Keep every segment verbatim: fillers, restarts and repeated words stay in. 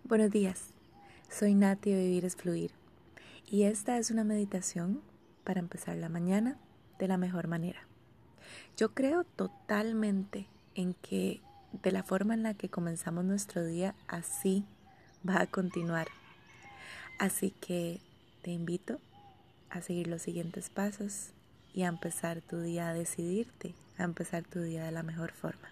Buenos días, soy Nati de Vivir es Fluir y esta es una meditación para empezar la mañana de la mejor manera. Yo creo totalmente en que de la forma en la que comenzamos nuestro día, así va a continuar. Así que te invito a seguir los siguientes pasos y a empezar tu día, a decidirte a empezar tu día de la mejor forma.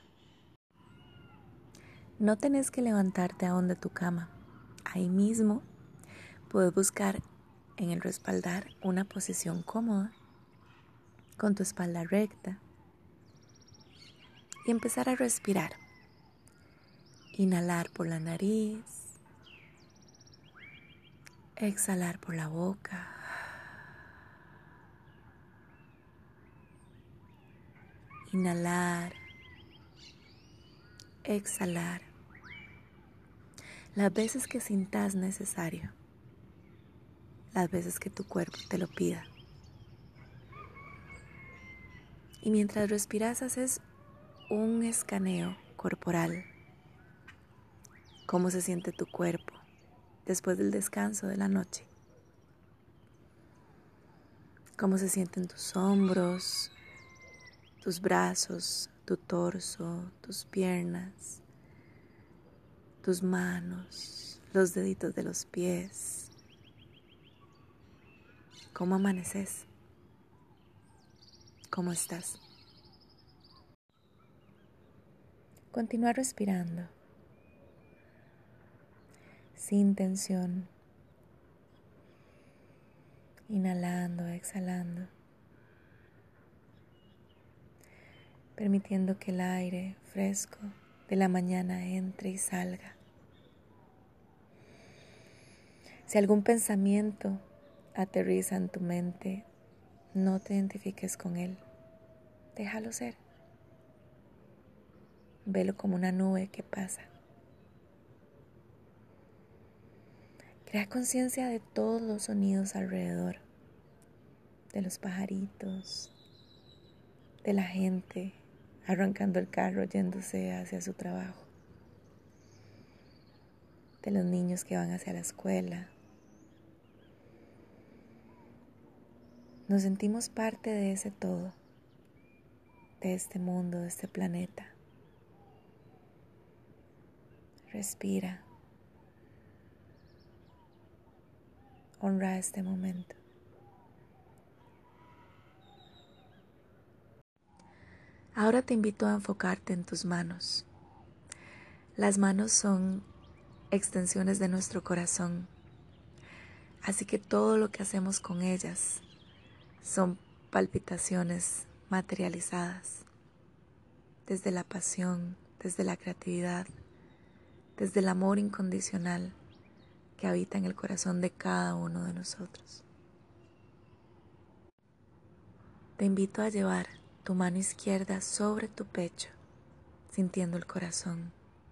No tenés que levantarte aún de tu cama. Ahí mismo puedes buscar en el respaldar una posición cómoda, con tu espalda recta, y empezar a respirar. Inhalar por la nariz, exhalar por la boca. Inhalar, exhalar, las veces que sintas necesario, las veces que tu cuerpo te lo pida. Y mientras respiras haces un escaneo corporal. ¿Cómo se siente tu cuerpo después del descanso de la noche? ¿Cómo se sienten tus hombros, tus brazos, tu torso, tus piernas, tus manos, los deditos de los pies? ¿Cómo amaneces? ¿Cómo estás? Continúa respirando, sin tensión, inhalando, exhalando, permitiendo que el aire fresco de la mañana entre y salga. Si algún pensamiento aterriza en tu mente, no te identifiques con él, déjalo ser. Velo como una nube que pasa. Crea conciencia de todos los sonidos alrededor, de los pajaritos, de la gente arrancando el carro yéndose hacia su trabajo, de los niños que van hacia la escuela. Nos sentimos parte de ese todo, de este mundo, de este planeta. Respira. Honra este momento. Ahora te invito a enfocarte en tus manos. Las manos son extensiones de nuestro corazón, así que todo lo que hacemos con ellas son palpitaciones materializadas, desde la pasión, desde la creatividad, desde el amor incondicional que habita en el corazón de cada uno de nosotros. Te invito a llevar tu mano izquierda sobre tu pecho, sintiendo el corazón,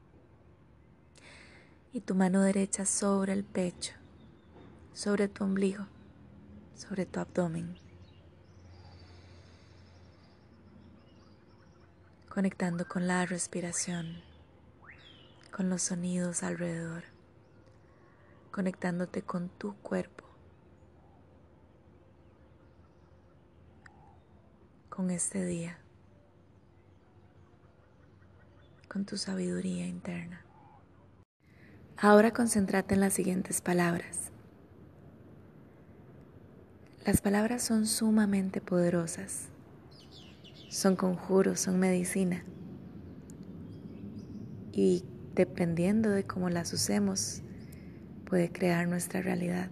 y tu mano derecha sobre el pecho, sobre tu ombligo, sobre tu abdomen, conectando con la respiración, con los sonidos alrededor, conectándote con tu cuerpo, con este día, con tu sabiduría interna. Ahora concéntrate en las siguientes palabras. Las palabras son sumamente poderosas. Son conjuros, son medicina. Y dependiendo de cómo las usemos, puede crear nuestra realidad.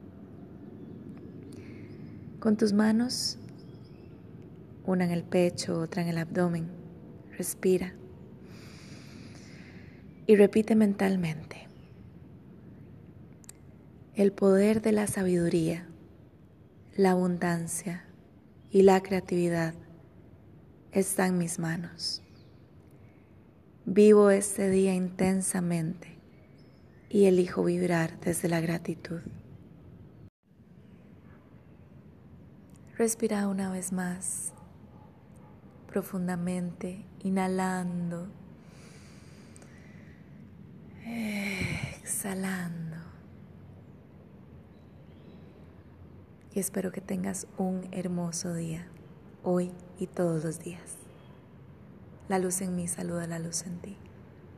Con tus manos, una en el pecho, otra en el abdomen, respira. Y repite mentalmente: el poder de la sabiduría, la abundancia y la creatividad está en mis manos. Vivo este día intensamente y elijo vibrar desde la gratitud. Respira una vez más, profundamente, inhalando, exhalando. exhalando. Y espero que tengas un hermoso día, hoy y todos los días. La luz en mí saluda la luz en ti.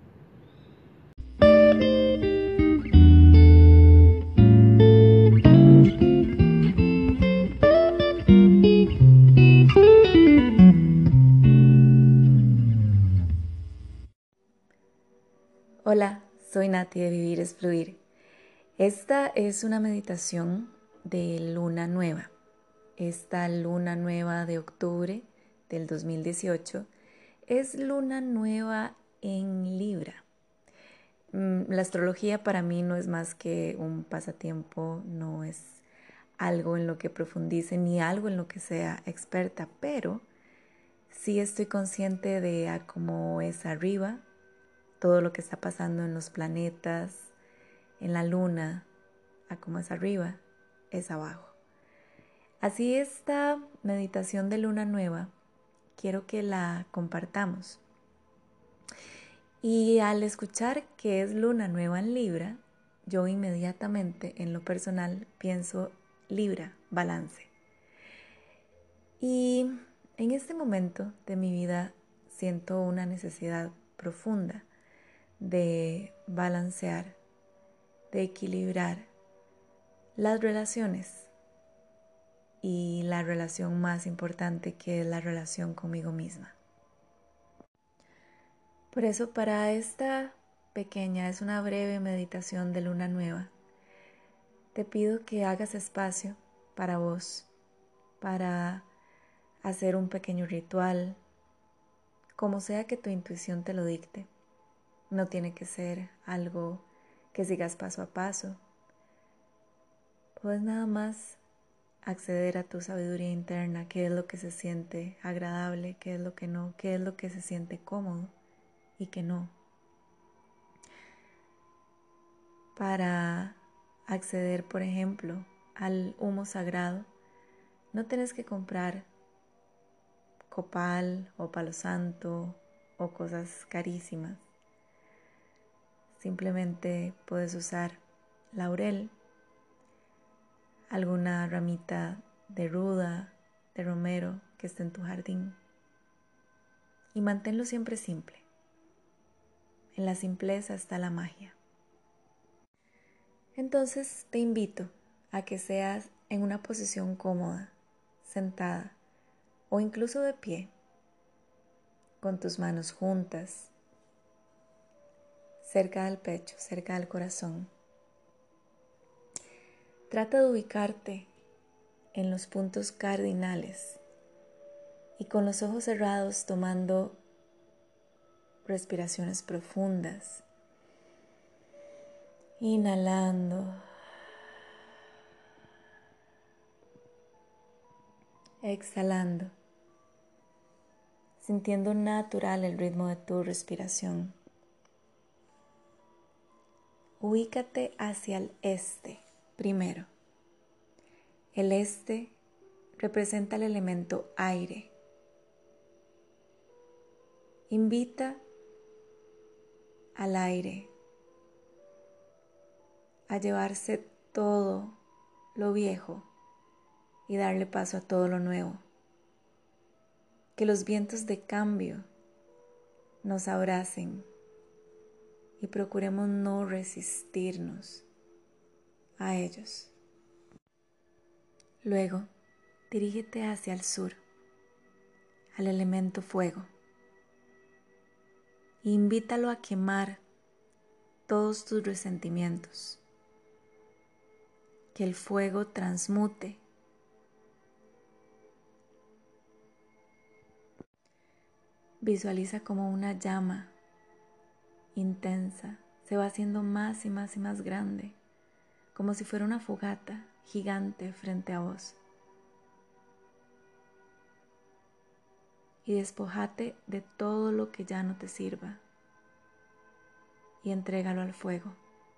Hola, soy Nati de Vivir es Fluir. Esta es una meditación de luna nueva. Esta luna nueva de octubre del dos mil dieciocho es luna nueva en Libra. La astrología para mí no es más que un pasatiempo, no es algo en lo que profundice ni algo en lo que sea experta, pero sí estoy consciente de a cómo es arriba, todo lo que está pasando en los planetas, en la luna, a cómo es arriba, es abajo. Así esta meditación de luna nueva, quiero que la compartamos. Y al escuchar que es luna nueva en Libra, yo inmediatamente en lo personal pienso Libra, balance. Y en este momento de mi vida siento una necesidad profunda de balancear, de equilibrar las relaciones y la relación más importante, que es la relación conmigo misma. Por eso para esta pequeña, es una breve meditación de luna nueva, te pido que hagas espacio para vos, para hacer un pequeño ritual, como sea que tu intuición te lo dicte. No tiene que ser algo que sigas paso a paso. Puedes nada más acceder a tu sabiduría interna, qué es lo que se siente agradable, qué es lo que no, qué es lo que se siente cómodo y qué no. Para acceder, por ejemplo, al humo sagrado, no tienes que comprar copal o palo santo o cosas carísimas. Simplemente puedes usar laurel, alguna ramita de ruda, de romero que esté en tu jardín, y manténlo siempre simple. En la simpleza está la magia. Entonces te invito a que seas en una posición cómoda, sentada o incluso de pie, con tus manos juntas, cerca del pecho, cerca del corazón. Trata de ubicarte en los puntos cardinales y con los ojos cerrados tomando respiraciones profundas, inhalando, exhalando, sintiendo natural el ritmo de tu respiración. Ubícate hacia el este primero. El este representa el elemento aire. Invita al aire a llevarse todo lo viejo y darle paso a todo lo nuevo. Que los vientos de cambio nos abracen y procuremos no resistirnos a ellos. Luego, dirígete hacia el sur, al elemento fuego. E invítalo a quemar todos tus resentimientos. Que el fuego transmute. Visualiza como una llama intensa se va haciendo más y más y más grande, como si fuera una fogata gigante frente a vos. Y despójate de todo lo que ya no te sirva y entrégalo al fuego.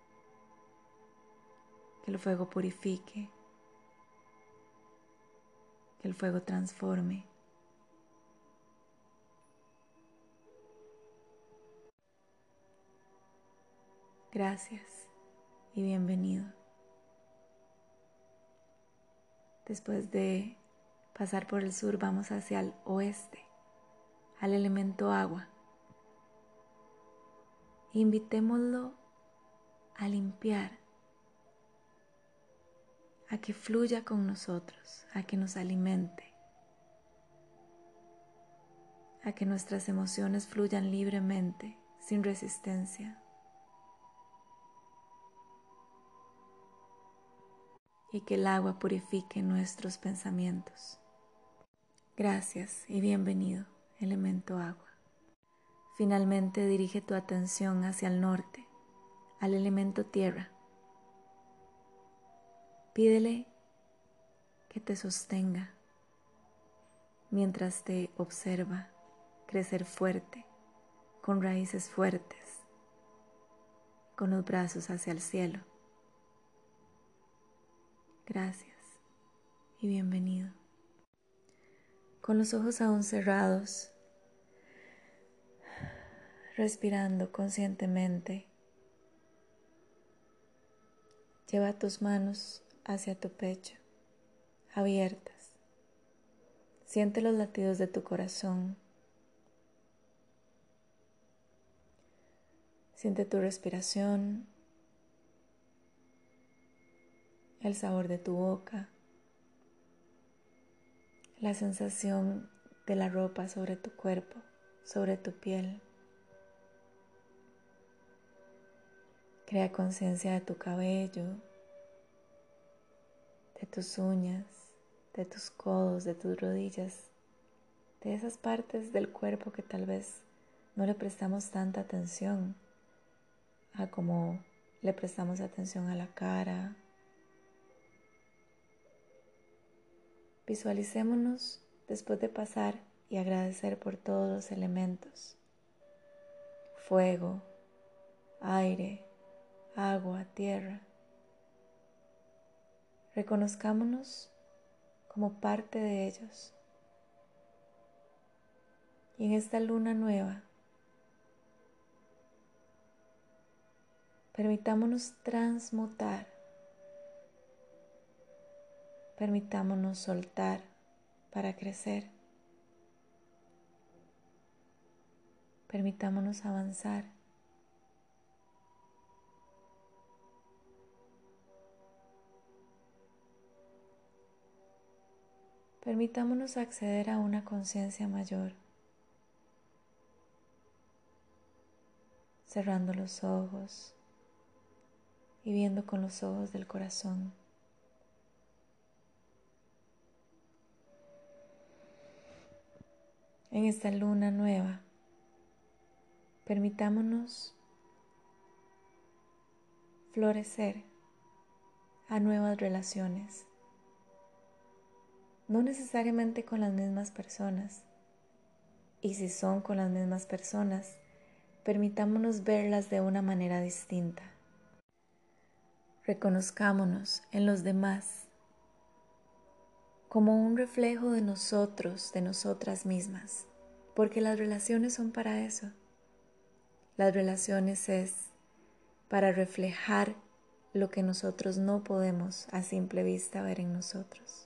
Que el fuego purifique, que el fuego transforme. Gracias, y bienvenido. Después de pasar por el sur, vamos hacia el oeste, al elemento agua. Invitémoslo a limpiar, a que fluya con nosotros, a que nos alimente, a que nuestras emociones fluyan libremente, sin resistencia. Y que el agua purifique nuestros pensamientos. Gracias y bienvenido, elemento agua. Finalmente dirige tu atención hacia el norte, al elemento tierra. Pídele que te sostenga mientras te observa crecer fuerte, con raíces fuertes, con los brazos hacia el cielo. Gracias y bienvenido. Con los ojos aún cerrados, respirando conscientemente, lleva tus manos hacia tu pecho, abiertas. Siente los latidos de tu corazón. Siente tu respiración, el sabor de tu boca, la sensación de la ropa sobre tu cuerpo, sobre tu piel. Crea conciencia de tu cabello, de tus uñas, de tus codos, de tus rodillas, de esas partes del cuerpo que tal vez no le prestamos tanta atención a como le prestamos atención a la cara. Visualicémonos después de pasar y agradecer por todos los elementos: fuego, aire, agua, tierra. Reconozcámonos como parte de ellos. Y en esta luna nueva, permitámonos transmutar, permitámonos soltar para crecer, permitámonos avanzar. Permitámonos acceder a una conciencia mayor, cerrando los ojos y viendo con los ojos del corazón. En esta luna nueva, permitámonos florecer a nuevas relaciones, no necesariamente con las mismas personas, y si son con las mismas personas, permitámonos verlas de una manera distinta. Reconozcámonos en los demás como un reflejo de nosotros, de nosotras mismas, porque las relaciones son para eso. Las relaciones es para reflejar lo que nosotros no podemos a simple vista ver en nosotros.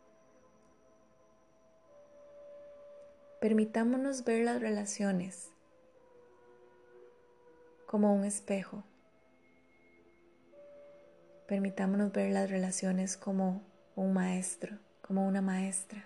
Permitámonos ver las relaciones como un espejo. Permitámonos ver las relaciones como un maestro, como una maestra.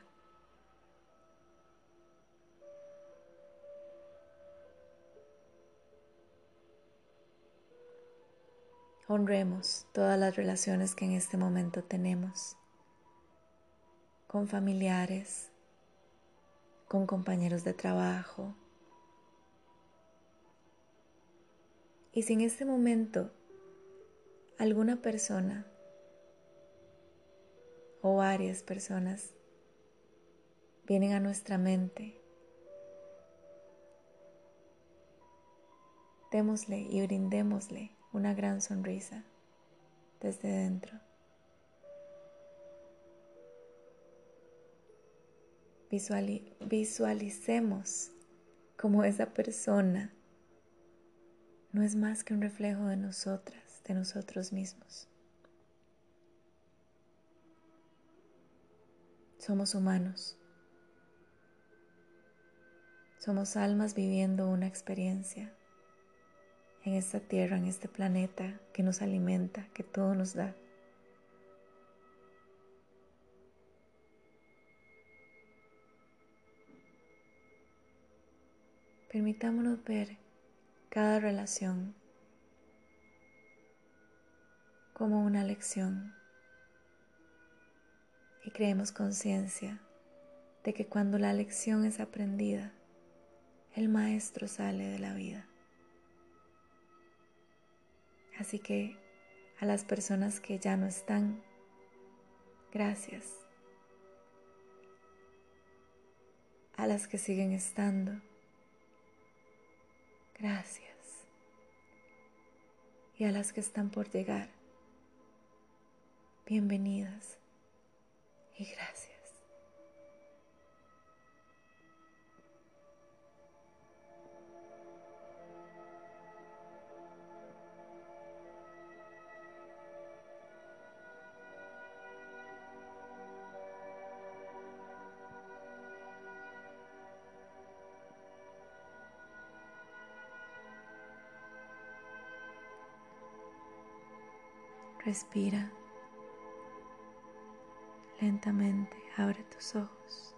Honremos todas las relaciones que en este momento tenemos, con familiares, con compañeros de trabajo. Y si en este momento alguna persona o varias personas vienen a nuestra mente, démosle y brindémosle una gran sonrisa desde dentro. Visuali- visualicemos como esa persona no es más que un reflejo de nosotras, de nosotros mismos. Somos humanos. Somos almas viviendo una experiencia en esta tierra, en este planeta que nos alimenta, que todo nos da. Permitámonos ver cada relación como una lección y creemos conciencia de que cuando la lección es aprendida, el maestro sale de la vida. Así que a las personas que ya no están, gracias. A las que siguen estando, gracias. Y a las que están por llegar, bienvenidas y gracias. Respira lentamente, abre tus ojos.